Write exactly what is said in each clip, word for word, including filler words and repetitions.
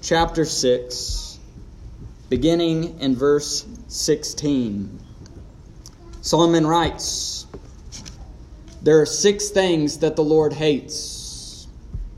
chapter six, beginning in verse sixteen. Solomon writes, "There are six things that the Lord hates,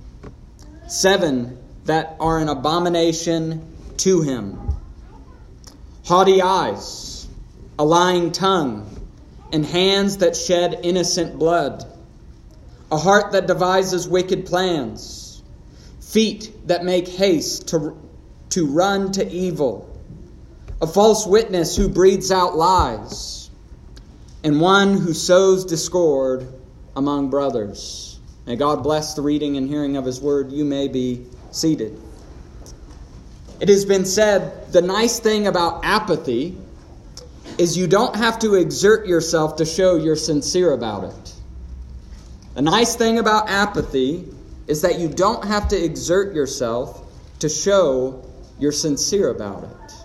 seven that are an abomination to him: haughty eyes, a lying tongue, and hands that shed innocent blood, a heart that devises wicked plans, feet that make haste to, to run to evil, a false witness who breathes out lies, and one who sows discord among brothers." May God bless the reading and hearing of His word. You may be seated. It has been said, the nice thing about apathy is you don't have to exert yourself to show you're sincere about it. The nice thing about apathy is that you don't have to exert yourself to show you're sincere about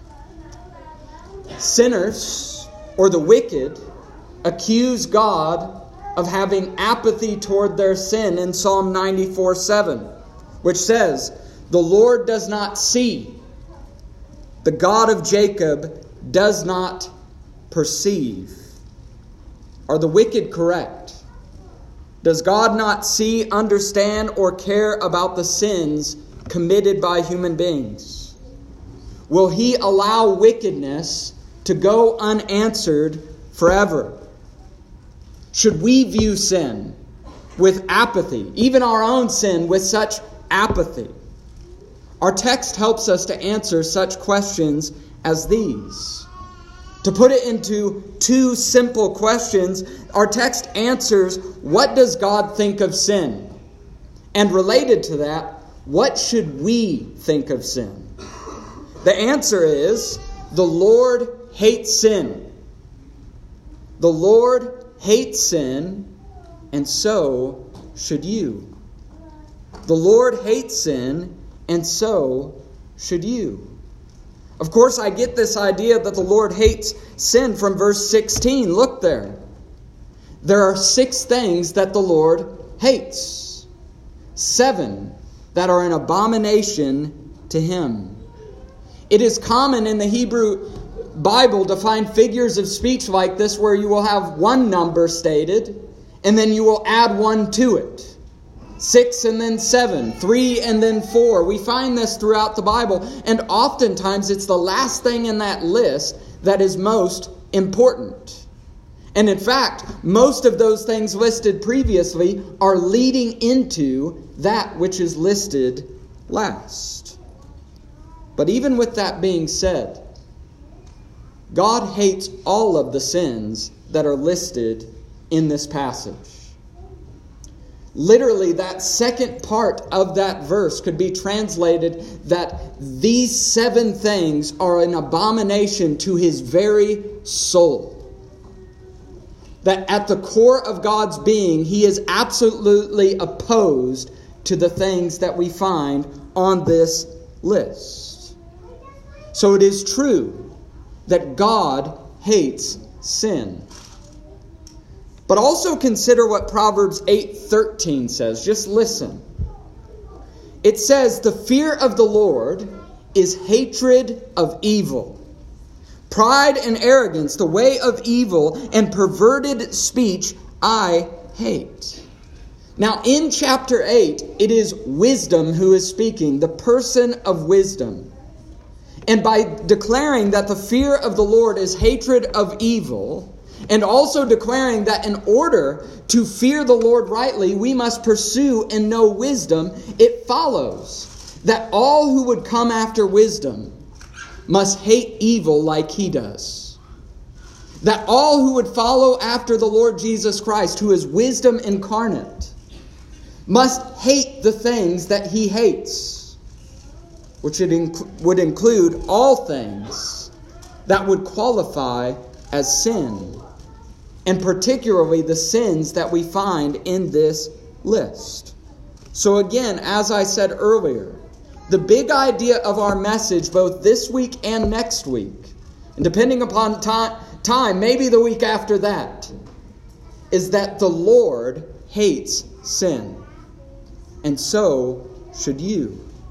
it. Sinners, or the wicked, accuse God of having apathy toward their sin in Psalm ninety-four seven, which says, "The Lord does not see. The God of Jacob does not perceive." Are the wicked correct? Does God not see, understand, or care about the sins committed by human beings? Will He allow wickedness to go unanswered forever? Should we view sin with apathy, even our own sin with such apathy? Our text helps us to answer such questions as these. To put it into two simple questions, our text answers, what does God think of sin? And related to that, what should we think of sin? The answer is, the Lord hates sin. The Lord hates sin, and so should you. The Lord hates sin, and so should you. Of course, I get this idea that the Lord hates sin from verse sixteen. Look there. There are six things that the Lord hates. Seven that are an abomination to Him. It is common in the Hebrew Bible to find figures of speech like this where you will have one number stated and then you will add one to it. Six and then seven, three and then four. We find this throughout the Bible, and oftentimes it's the last thing in that list that is most important. And in fact, most of those things listed previously are leading into that which is listed last. But even with that being said, God hates all of the sins that are listed in this passage. Literally, that second part of that verse could be translated that these seven things are an abomination to His very soul. That at the core of God's being, He is absolutely opposed to the things that we find on this list. So it is true that God hates sin. But also consider what Proverbs eight thirteen says. Just listen. It says, "The fear of the Lord is hatred of evil. Pride and arrogance, the way of evil, and perverted speech, I hate." Now in chapter eight, it is wisdom who is speaking, the person of wisdom. And by declaring that the fear of the Lord is hatred of evil, and also declaring that in order to fear the Lord rightly, we must pursue and know wisdom, it follows that all who would come after wisdom must hate evil like He does. That all who would follow after the Lord Jesus Christ, who is wisdom incarnate, must hate the things that He hates, which would include all things that would qualify as sin. And particularly the sins that we find in this list. So again, as I said earlier, the big idea of our message both this week and next week, and depending upon time, time, maybe the week after that, is that the Lord hates sin. And so should you.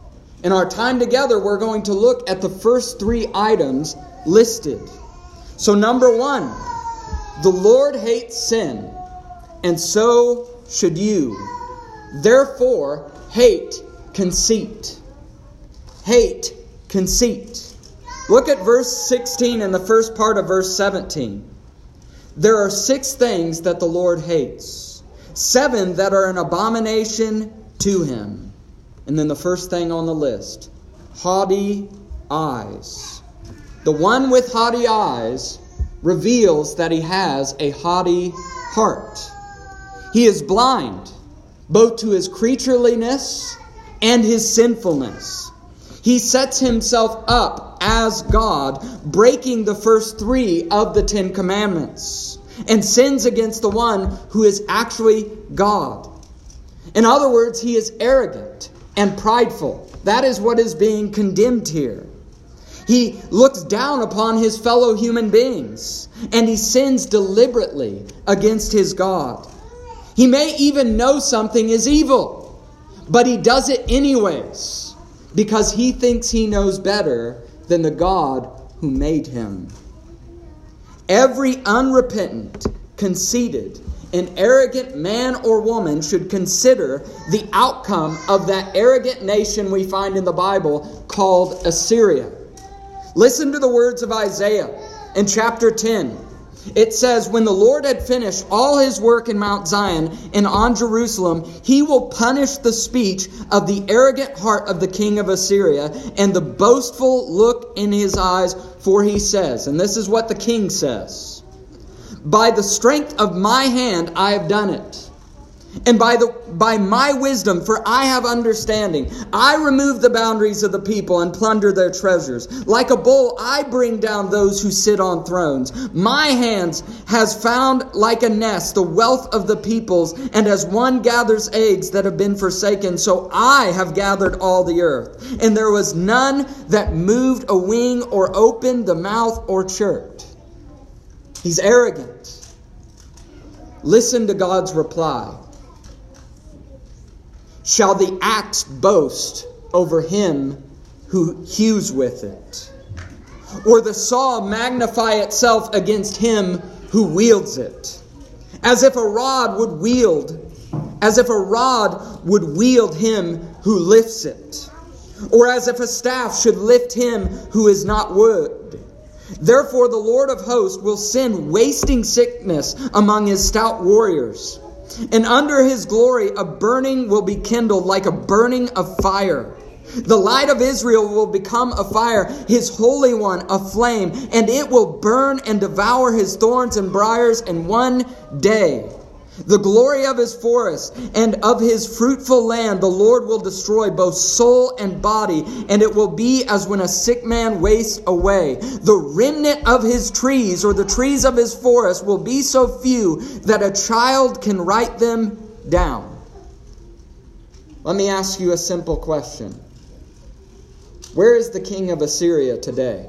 In our time together, we're going to look at the first three items listed. So number one, the Lord hates sin, and so should you. Therefore, hate conceit. Hate conceit. Look at verse sixteen and the first part of verse seventeen. There are six things that the Lord hates, seven that are an abomination to him. And then the first thing on the list, haughty eyes. The one with haughty eyes reveals that he has a haughty heart. He is blind, both to his creatureliness and his sinfulness. He sets himself up as God, breaking the first three of the Ten Commandments, and sins against the one who is actually God. In other words, he is arrogant and prideful. That is what is being condemned here. He looks down upon his fellow human beings, and he sins deliberately against his God. He may even know something is evil, but he does it anyways, because he thinks he knows better than the God who made him. Every unrepentant, conceited, and arrogant man or woman should consider the outcome of that arrogant nation we find in the Bible called Assyria. Listen to the words of Isaiah in chapter ten. It says, when the Lord had finished all his work in Mount Zion and on Jerusalem, he will punish the speech of the arrogant heart of the king of Assyria and the boastful look in his eyes. For he says, and this is what the king says, by the strength of my hand I have done it, and by the by my wisdom, for I have understanding, I remove the boundaries of the people and plunder their treasures. Like a bull, I bring down those who sit on thrones. My hands has found like a nest the wealth of the peoples, and as one gathers eggs that have been forsaken, so I have gathered all the earth. And there was none that moved a wing or opened the mouth or chirped. He's arrogant. Listen to God's reply. Shall the axe boast over him who hews with it? Or the saw magnify itself against him who wields it? As if a rod would wield, as if a rod would wield him who lifts it. Or as if a staff should lift him who is not wood. Therefore the Lord of hosts will send wasting sickness among his stout warriors. And under his glory a burning will be kindled like a burning of fire. The light of Israel will become a fire, his Holy One a flame, and it will burn and devour his thorns and briars in one day. The glory of his forest and of his fruitful land the Lord will destroy both soul and body, and it will be as when a sick man wastes away. The remnant of his trees, or the trees of his forest, will be so few that a child can write them down. Let me ask you a simple question. Where is the king of Assyria today?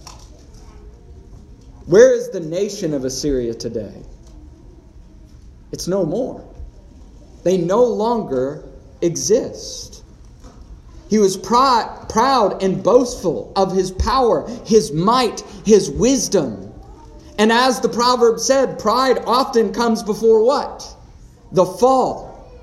Where is the nation of Assyria today? It's no more. They no longer exist. He was proud, proud and boastful of his power, his might, his wisdom. And as the proverb said, pride often comes before what? The fall.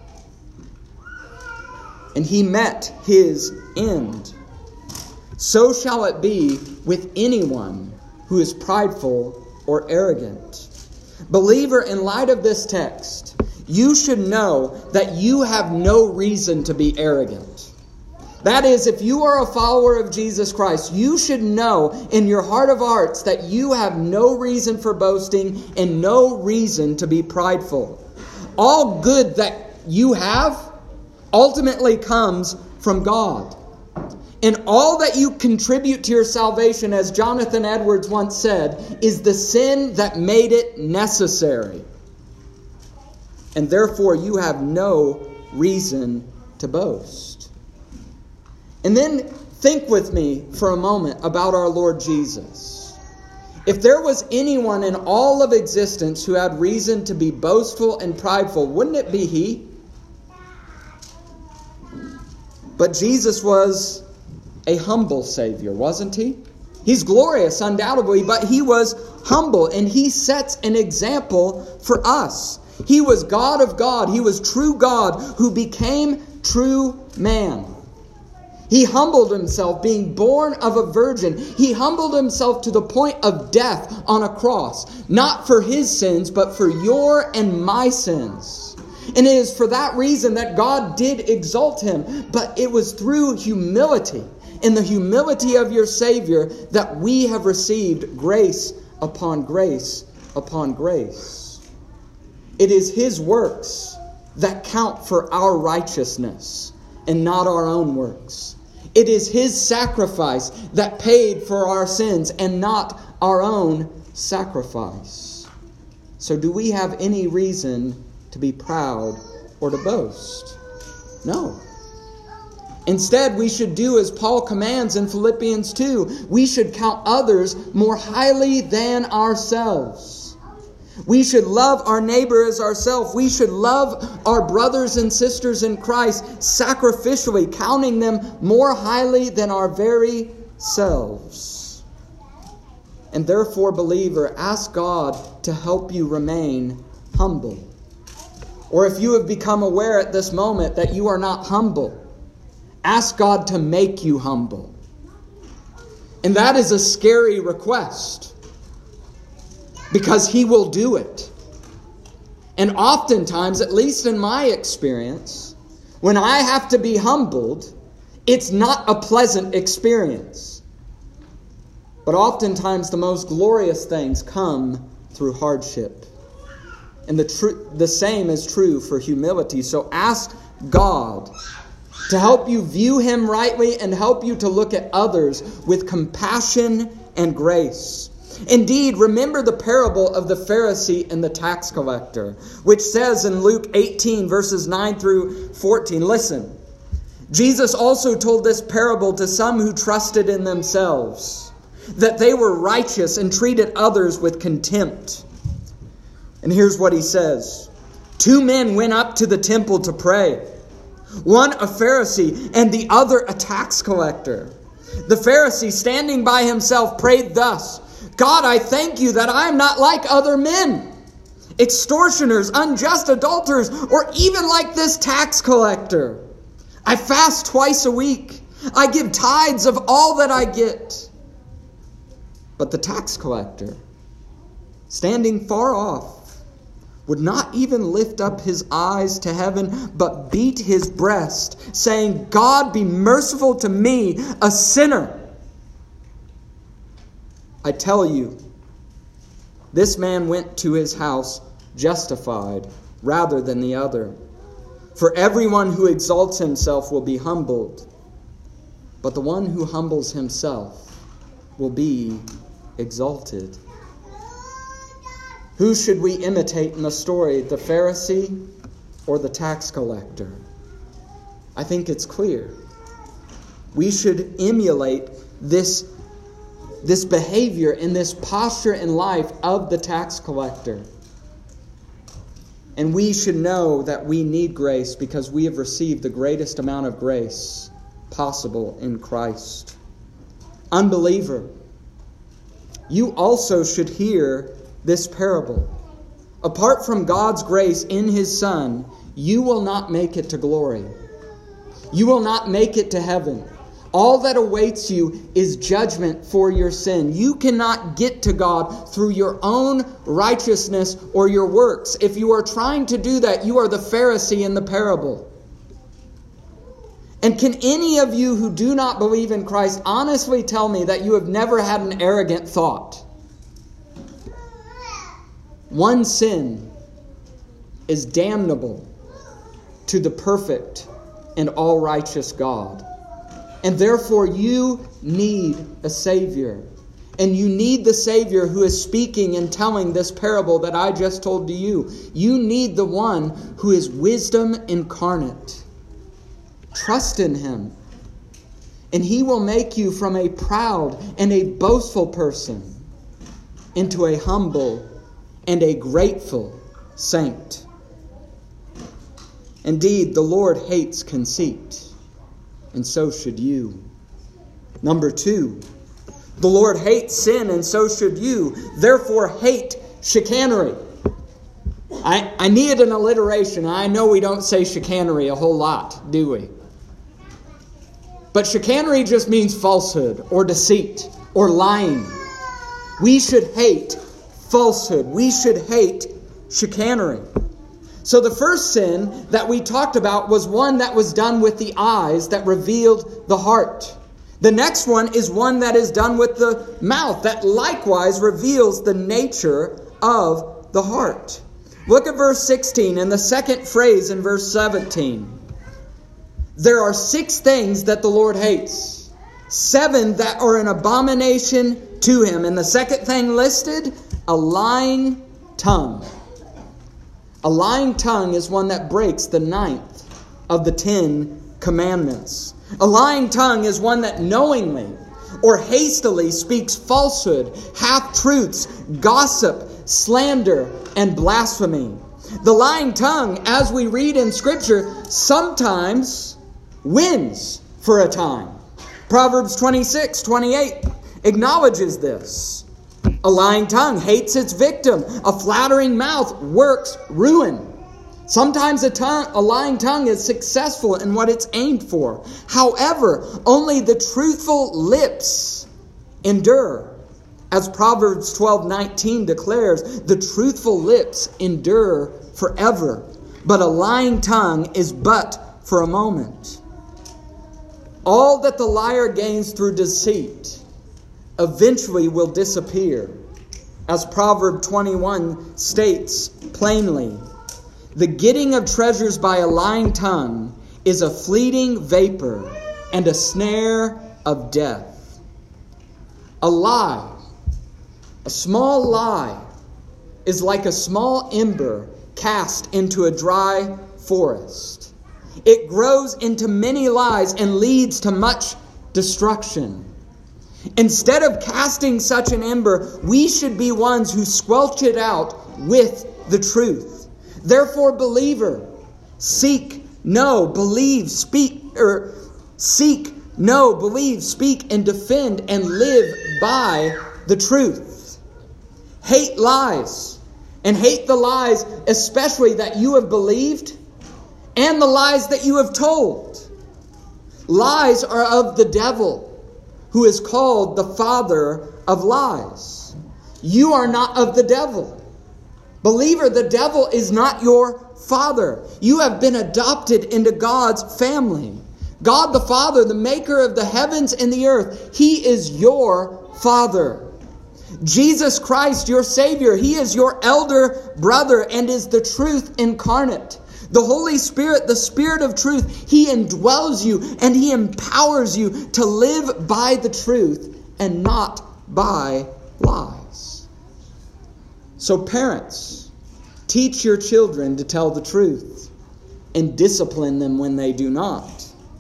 And he met his end. So shall it be with anyone who is prideful or arrogant. Believer, in light of this text, you should know that you have no reason to be arrogant. That is, if you are a follower of Jesus Christ, you should know in your heart of hearts that you have no reason for boasting and no reason to be prideful. All good that you have ultimately comes from God. And all that you contribute to your salvation, as Jonathan Edwards once said, is the sin that made it necessary. And therefore you have no reason to boast. And then think with me for a moment about our Lord Jesus. If there was anyone in all of existence who had reason to be boastful and prideful, wouldn't it be he? But Jesus was a humble Savior, wasn't he? He's glorious, undoubtedly, but he was humble, and he sets an example for us. He was God of God. He was true God who became true man. He humbled himself, being born of a virgin. He humbled himself to the point of death on a cross, not for his sins, but for your and my sins. And it is for that reason that God did exalt him, but it was through humility, in the humility of your Savior, that we have received grace upon grace upon grace. It is his works that count for our righteousness and not our own works. It is his sacrifice that paid for our sins and not our own sacrifice. So do we have any reason to be proud or to boast? No. Instead, we should do as Paul commands in Philippians two. We should count others more highly than ourselves. We should love our neighbor as ourselves. We should love our brothers and sisters in Christ sacrificially, counting them more highly than our very selves. And therefore, believer, ask God to help you remain humble. Or if you have become aware at this moment that you are not humble, ask God to make you humble. And that is a scary request, because he will do it. And oftentimes, at least in my experience, when I have to be humbled, it's not a pleasant experience. But oftentimes the most glorious things come through hardship. And the tr- the same is true for humility. So ask God to help you view him rightly and help you to look at others with compassion and grace. Indeed, remember the parable of the Pharisee and the tax collector, which says in Luke eighteen, verses nine through fourteen, listen, Jesus also told this parable to some who trusted in themselves, that they were righteous and treated others with contempt. And here's what he says. Two men went up to the temple to pray, one a Pharisee and the other a tax collector. The Pharisee, standing by himself, prayed thus, God, I thank you that I am not like other men, extortioners, unjust adulterers, or even like this tax collector. I fast twice a week. I give tithes of all that I get. But the tax collector, standing far off, would not even lift up his eyes to heaven, but beat his breast, saying, God, be merciful to me, a sinner. I tell you, this man went to his house justified rather than the other. For everyone who exalts himself will be humbled, but the one who humbles himself will be exalted. Who should we imitate in the story, the Pharisee or the tax collector? I think it's clear. We should emulate this This behavior and this posture in life of the tax collector. And we should know that we need grace because we have received the greatest amount of grace possible in Christ. Unbeliever, you also should hear this parable. Apart from God's grace in his Son, you will not make it to glory. You will not make it to heaven. All that awaits you is judgment for your sin. You cannot get to God through your own righteousness or your works. If you are trying to do that, you are the Pharisee in the parable. And can any of you who do not believe in Christ honestly tell me that you have never had an arrogant thought? One sin is damnable to the perfect and all-righteous God. And therefore you need a Savior. And you need the Savior who is speaking and telling this parable that I just told to you. You need the one who is wisdom incarnate. Trust in him. And he will make you from a proud and a boastful person into a humble and a grateful saint. Indeed, the Lord hates conceit. And so should you. Number two, the Lord hates sin, and so should you. Therefore, hate chicanery. I, I needed an alliteration. I know we don't say chicanery a whole lot, do we? But chicanery just means falsehood or deceit or lying. We should hate falsehood. We should hate chicanery. So the first sin that we talked about was one that was done with the eyes that revealed the heart. The next one is one that is done with the mouth that likewise reveals the nature of the heart. Look at verse sixteen and the second phrase in verse seventeen. There are six things that the Lord hates. Seven that are an abomination to Him. And the second thing listed, a lying tongue. A lying tongue is one that breaks the ninth of the Ten Commandments. A lying tongue is one that knowingly or hastily speaks falsehood, half-truths, gossip, slander, and blasphemy. The lying tongue, as we read in Scripture, sometimes wins for a time. Proverbs twenty-six twenty-eight acknowledges this. A lying tongue hates its victim. A flattering mouth works ruin. Sometimes a, tongue, a lying tongue is successful in what it's aimed for. However, only the truthful lips endure. As Proverbs twelve nineteen declares, the truthful lips endure forever, but a lying tongue is but for a moment. All that the liar gains through deceit eventually will disappear. As Proverb twenty-one states plainly, the getting of treasures by a lying tongue is a fleeting vapor and a snare of death. A lie, a small lie, is like a small ember cast into a dry forest. It grows into many lies and leads to much destruction. Instead of casting such an ember, we should be ones who squelch it out with the truth. Therefore, believer, seek, know, believe, speak, or seek, know, believe, speak, and defend and live by the truth. Hate lies, and hate the lies especially that you have believed and the lies that you have told. Lies are of the devil, who is called the father of lies. You are not of the devil. Believer, the devil is not your father. You have been adopted into God's family. God the Father, the maker of the heavens and the earth, He is your Father. Jesus Christ, your Savior, He is your elder brother and is the truth incarnate. The Holy Spirit, the Spirit of truth, He indwells you and He empowers you to live by the truth and not by lies. So parents, teach your children to tell the truth and discipline them when they do not.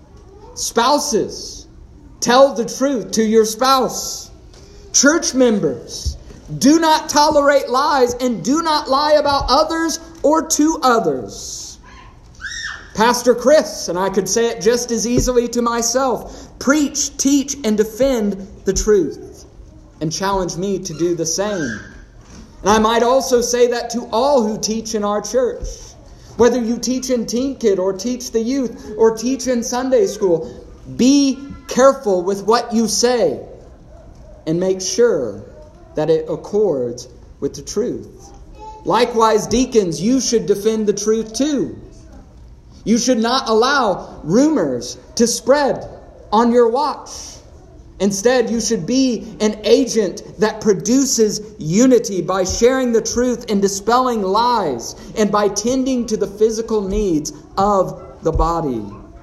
Spouses, tell the truth to your spouse. Church members, do not tolerate lies and do not lie about others or to others. Pastor Chris, and I could say it just as easily to myself, preach, teach, and defend the truth and challenge me to do the same. And I might also say that to all who teach in our church. Whether you teach in Teen Kid or teach the youth or teach in Sunday school, be careful with what you say and make sure that it accords with the truth. Likewise, deacons, you should defend the truth too. You should not allow rumors to spread on your watch. Instead, you should be an agent that produces unity by sharing the truth and dispelling lies and by tending to the physical needs of the body.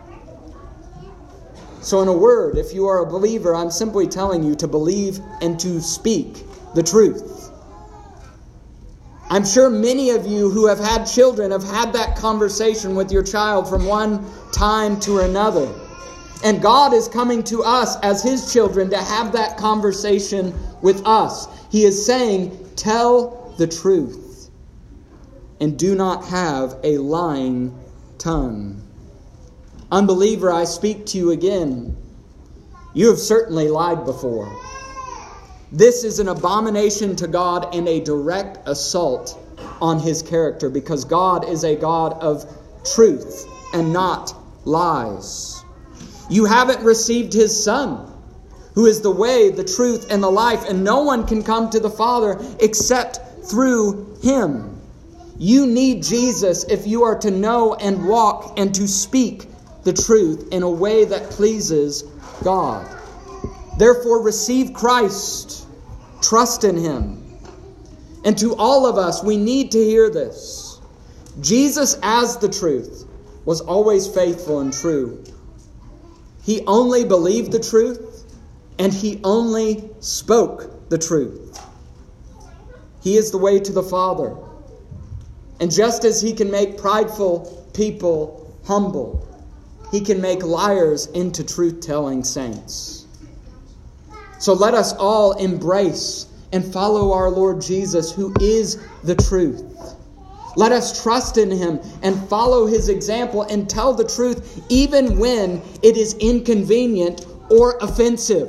So in a word, if you are a believer, I'm simply telling you to believe and to speak the truth. I'm sure many of you who have had children have had that conversation with your child from one time to another. And God is coming to us as His children to have that conversation with us. He is saying, tell the truth and do not have a lying tongue. Unbeliever, I speak to you again. You have certainly lied before. This is an abomination to God and a direct assault on His character, because God is a God of truth and not lies. You haven't received His Son, who is the way, the truth, and the life, and no one can come to the Father except through Him. You need Jesus if you are to know and walk and to speak the truth in a way that pleases God. Therefore, receive Christ. Trust in Him. And to all of us, we need to hear this. Jesus, as the truth, was always faithful and true. He only believed the truth, and He only spoke the truth. He is the way to the Father. And just as He can make prideful people humble, He can make liars into truth-telling saints. So let us all embrace and follow our Lord Jesus, who is the truth. Let us trust in Him and follow His example and tell the truth even when it is inconvenient or offensive.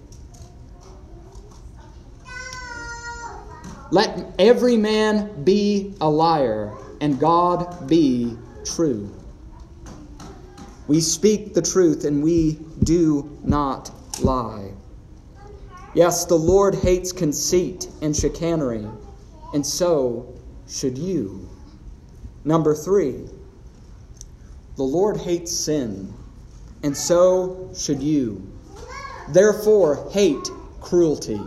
Let every man be a liar and God be true. We speak the truth and we do not lie. Yes, the Lord hates conceit and chicanery, and so should you. Number three, the Lord hates sin, and so should you. Therefore, hate cruelty.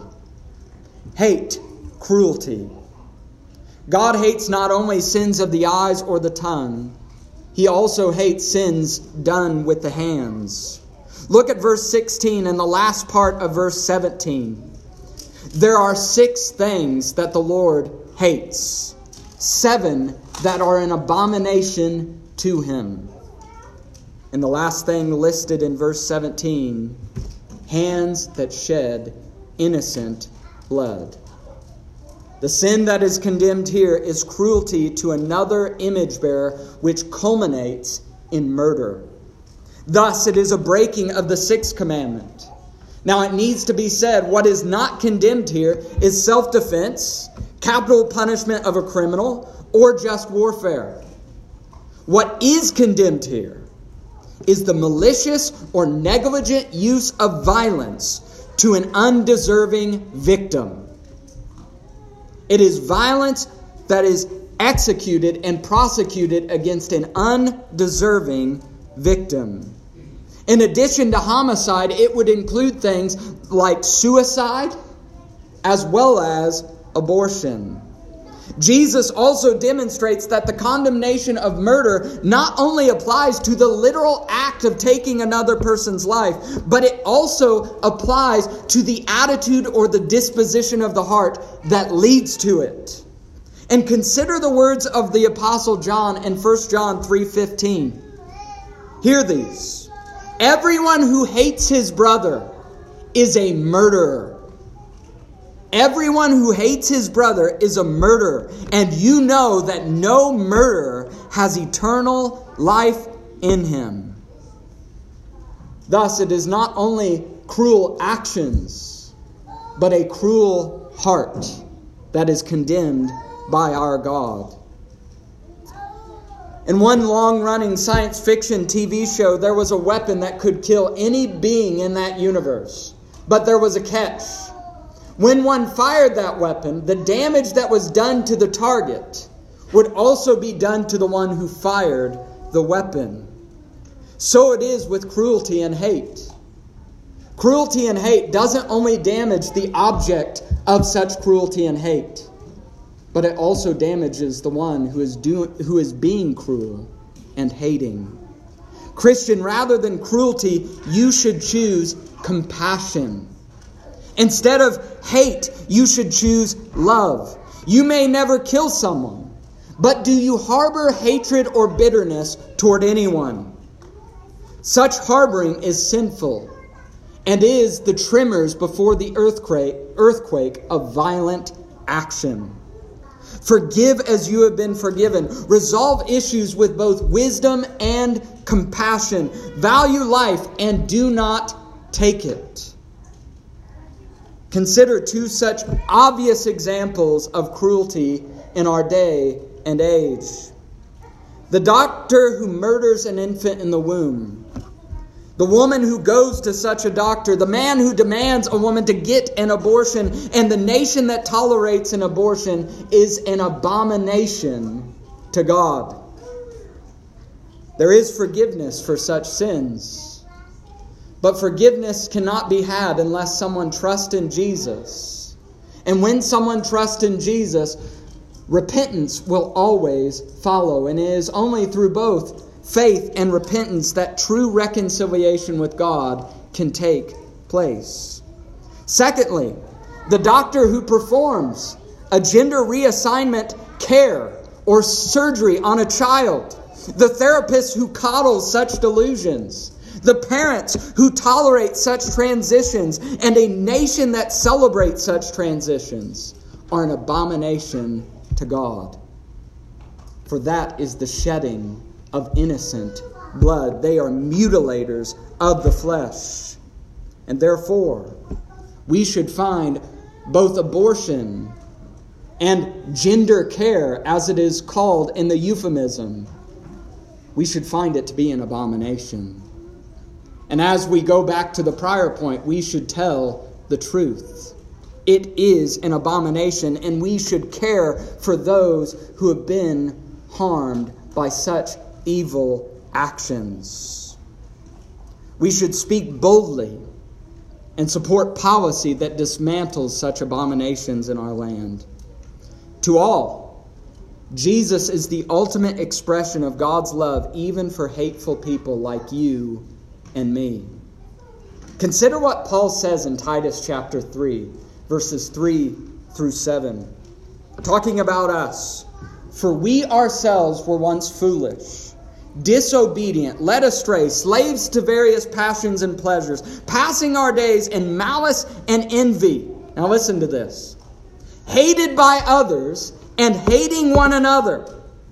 Hate cruelty. God hates not only sins of the eyes or the tongue, He also hates sins done with the hands. Look at verse sixteen and the last part of verse seventeen. There are six things that the Lord hates. Seven that are an abomination to Him. And the last thing listed in verse seventeen, hands that shed innocent blood. The sin that is condemned here is cruelty to another image bearer, which culminates in murder. Thus, it is a breaking of the sixth commandment. Now, it needs to be said, what is not condemned here is self-defense, capital punishment of a criminal, or just warfare. What is condemned here is the malicious or negligent use of violence to an undeserving victim. It is violence that is executed and prosecuted against an undeserving victim. In addition to homicide, it would include things like suicide as well as abortion. Jesus also demonstrates that the condemnation of murder not only applies to the literal act of taking another person's life, but it also applies to the attitude or the disposition of the heart that leads to it. And consider the words of the Apostle John in First John three fifteen. Hear these. Everyone who hates his brother is a murderer. Everyone who hates his brother is a murderer, and you know that no murderer has eternal life in him. Thus, it is not only cruel actions, but a cruel heart that is condemned by our God. In one long-running science fiction T V show, there was a weapon that could kill any being in that universe. But there was a catch. When one fired that weapon, the damage that was done to the target would also be done to the one who fired the weapon. So it is with cruelty and hate. Cruelty and hate doesn't only damage the object of such cruelty and hate, but it also damages the one who is doing, who is being cruel and hating. Christian, rather than cruelty, you should choose compassion. Instead of hate, you should choose love. You may never kill someone, but do you harbor hatred or bitterness toward anyone? Such harboring is sinful and is the tremors before the earthquake, earthquake of violent action. Forgive as you have been forgiven. Resolve issues with both wisdom and compassion. Value life and do not take it. Consider two such obvious examples of cruelty in our day and age. The doctor who murders an infant in the womb. The woman who goes to such a doctor. The man who demands a woman to get an abortion. And the nation that tolerates an abortion is an abomination to God. There is forgiveness for such sins. But forgiveness cannot be had unless someone trusts in Jesus. And when someone trusts in Jesus, repentance will always follow. And it is only through both faith and repentance that true reconciliation with God can take place. Secondly, the doctor who performs a gender reassignment care or surgery on a child. The therapist who coddles such delusions. The parents who tolerate such transitions and a nation that celebrates such transitions are an abomination to God. For that is the shedding of innocent blood. They are mutilators of the flesh. And therefore, we should find both abortion and gender care, as it is called in the euphemism, we should find it to be an abomination. And as we go back to the prior point, we should tell the truth. It is an abomination, and we should care for those who have been harmed by such evil actions. We should speak boldly and support policy that dismantles such abominations in our land. To all, Jesus is the ultimate expression of God's love, even for hateful people like you and me. Consider what Paul says in Titus chapter three, verses three through seven. Talking about us. For we ourselves were once foolish, disobedient, led astray, slaves to various passions and pleasures, passing our days in malice and envy. Now listen to this. Hated by others and hating one another.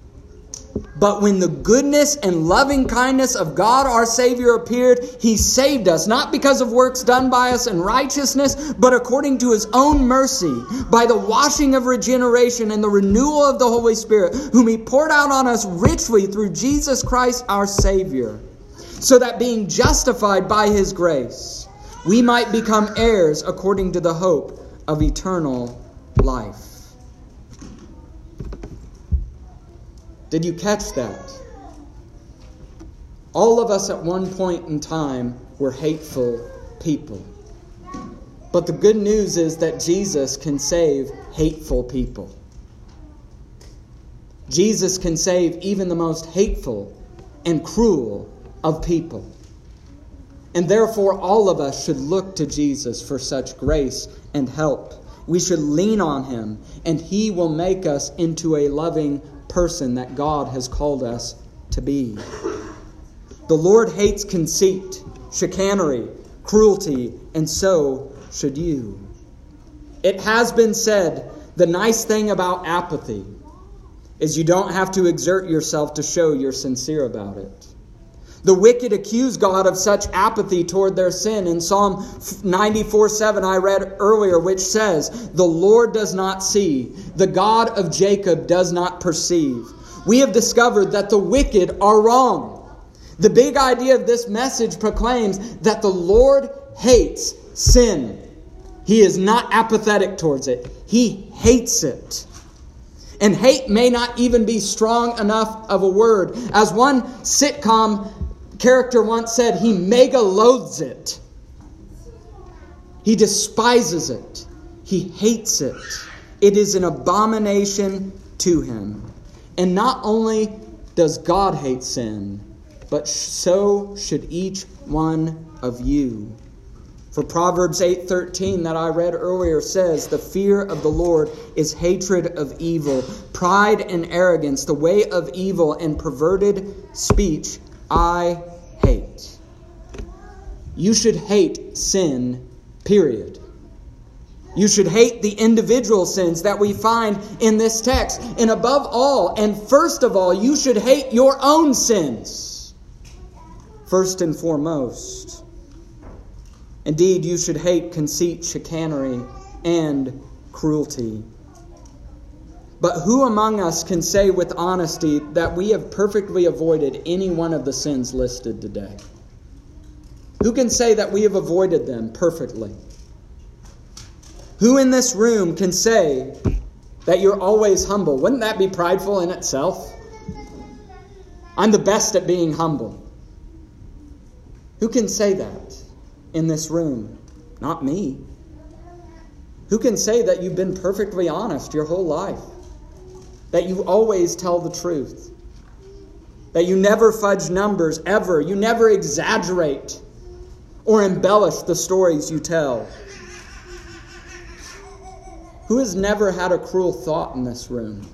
But when the goodness and loving kindness of God our Savior appeared, He saved us, not because of works done by us in righteousness, but according to His own mercy, by the washing of regeneration and the renewal of the Holy Spirit, whom He poured out on us richly through Jesus Christ our Savior, so that being justified by His grace, we might become heirs according to the hope of eternal life. Did you catch that? All of us at one point in time were hateful people. But the good news is that Jesus can save hateful people. Jesus can save even the most hateful and cruel of people. And therefore all of us should look to Jesus for such grace and help. We should lean on Him, and He will make us into a loving person that God has called us to be. The Lord hates conceit, chicanery, cruelty, and so should you. It has been said, the nice thing about apathy is you don't have to exert yourself to show you're sincere about it. The wicked accuse God of such apathy toward their sin. In Psalm ninety-four seven I read earlier, which says, the Lord does not see, the God of Jacob does not perceive. We have discovered that the wicked are wrong. The big idea of this message proclaims that the Lord hates sin. He is not apathetic towards it. He hates it. And hate may not even be strong enough of a word. As one sitcom character once said, he mega loathes it. He despises it. He hates it. It is an abomination to him. And not only does God hate sin, but so should each one of you. For Proverbs eight thirteen that I read earlier says, the fear of the Lord is hatred of evil, pride and arrogance, the way of evil and perverted speech I hate. You should hate sin, period. You should hate the individual sins that we find in this text. And above all, and first of all, you should hate your own sins. First and foremost. Indeed, you should hate conceit, chicanery, and cruelty. But who among us can say with honesty that we have perfectly avoided any one of the sins listed today? Who can say that we have avoided them perfectly? Who in this room can say that you're always humble? Wouldn't that be prideful in itself? I'm the best at being humble. Who can say that in this room? Not me. Who can say that you've been perfectly honest your whole life? That you always tell the truth? That you never fudge numbers, ever? You never exaggerate or embellish the stories you tell? Who has never had a cruel thought in this room?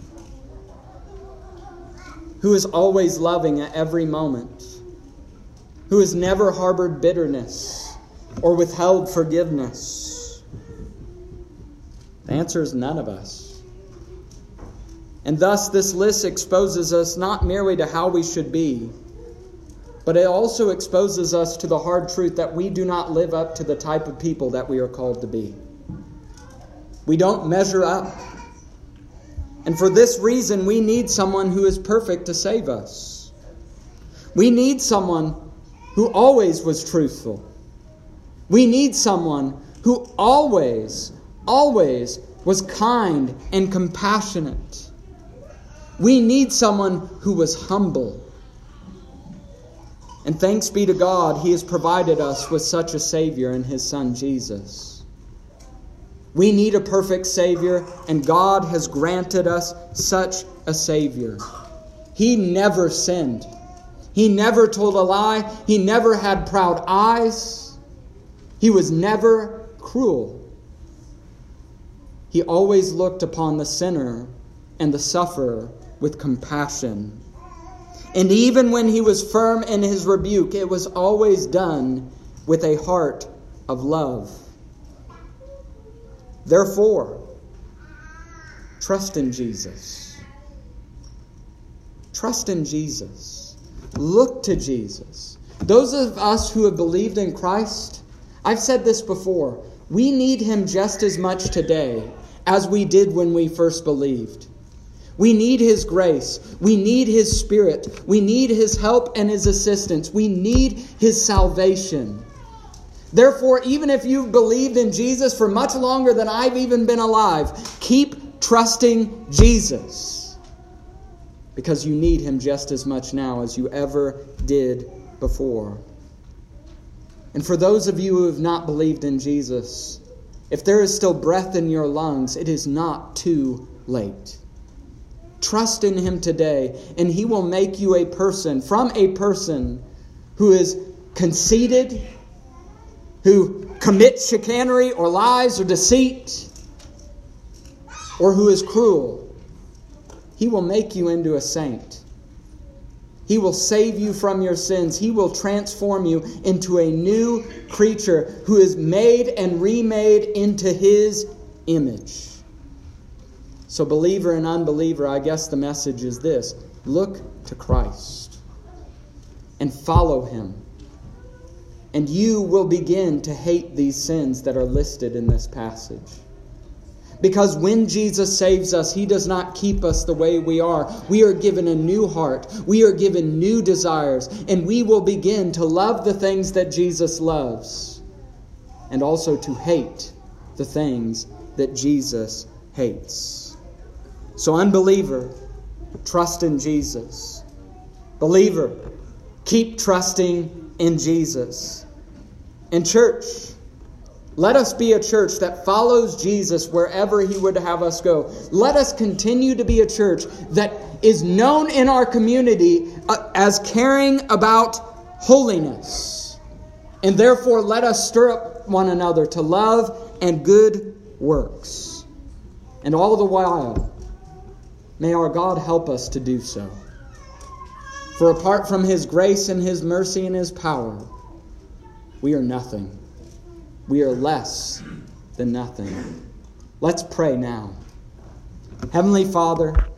Who is always loving at every moment? Who has never harbored bitterness or withheld forgiveness? The answer is none of us. And thus this list exposes us not merely to how we should be, but it also exposes us to the hard truth that we do not live up to the type of people that we are called to be. We don't measure up. And for this reason, we need someone who is perfect to save us. We need someone who always was truthful. We need someone who always, always was kind and compassionate. We need someone who was humble. And thanks be to God, He has provided us with such a Savior in His Son Jesus. We need a perfect Savior, and God has granted us such a Savior. He never sinned. He never told a lie. He never had proud eyes. He was never cruel. He always looked upon the sinner and the sufferer with compassion. And even when He was firm in His rebuke, it was always done with a heart of love. Therefore, trust in Jesus. Trust in Jesus. Look to Jesus. Those of us who have believed in Christ, I've said this before, we need Him just as much today as we did when we first believed. We need His grace. We need His Spirit. We need His help and His assistance. We need His salvation. Therefore, even if you've believed in Jesus for much longer than I've even been alive, keep trusting Jesus. Because you need Him just as much now as you ever did before. And for those of you who have not believed in Jesus, if there is still breath in your lungs, it is not too late. Trust in Him today, and He will make you a person, from a person who is conceited, who commits chicanery or lies or deceit, or who is cruel. He will make you into a saint. He will save you from your sins. He will transform you into a new creature who is made and remade into His image. So believer and unbeliever, I guess the message is this. Look to Christ and follow Him. And you will begin to hate these sins that are listed in this passage. Because when Jesus saves us, He does not keep us the way we are. We are given a new heart. We are given new desires. And we will begin to love the things that Jesus loves. And also to hate the things that Jesus hates. So unbeliever, trust in Jesus. Believer, keep trusting in Jesus. And church, let us be a church that follows Jesus wherever He would have us go. Let us continue to be a church that is known in our community as caring about holiness. And therefore, let us stir up one another to love and good works. And all the while, may our God help us to do so. For apart from His grace and His mercy and His power, we are nothing. We are less than nothing. Let's pray now. Heavenly Father,